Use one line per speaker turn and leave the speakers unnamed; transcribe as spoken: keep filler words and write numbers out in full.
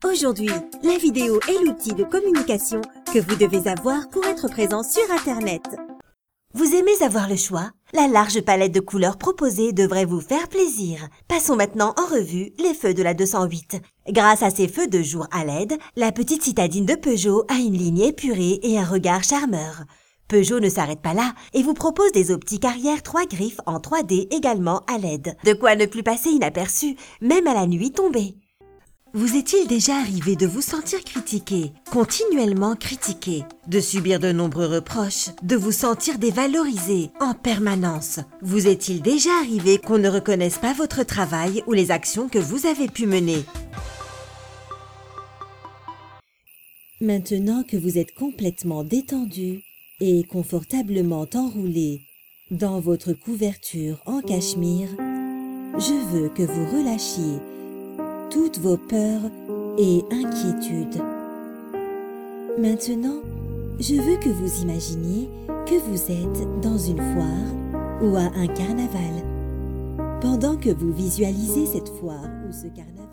Aujourd'hui, la vidéo est l'outil de communication que vous devez avoir pour être présent sur Internet. Vous aimez avoir le choix? La large palette de couleurs proposée devrait vous faire plaisir. Passons maintenant en revue les feux de la deux cent huit. Grâce à ces feux de jour à L E D, la petite citadine de Peugeot a une ligne épurée et un regard charmeur. Peugeot ne s'arrête pas là et vous propose des optiques arrière trois griffes en trois D également à L E D. De quoi ne plus passer inaperçu, même à la nuit tombée. Vous est-il déjà arrivé de vous sentir critiqué, continuellement critiqué, de subir de nombreux reproches, de vous sentir dévalorisé en permanence? Vous est-il déjà arrivé qu'on ne reconnaisse pas votre travail ou les actions que vous avez pu mener? Maintenant que vous êtes complètement détendu et confortablement enroulé dans votre couverture en cachemire, je veux que vous relâchiez toutes vos peurs et inquiétudes. Maintenant, je veux que vous imaginiez que vous êtes dans une foire ou à un carnaval. Pendant que vous visualisez cette foire ou ce carnaval,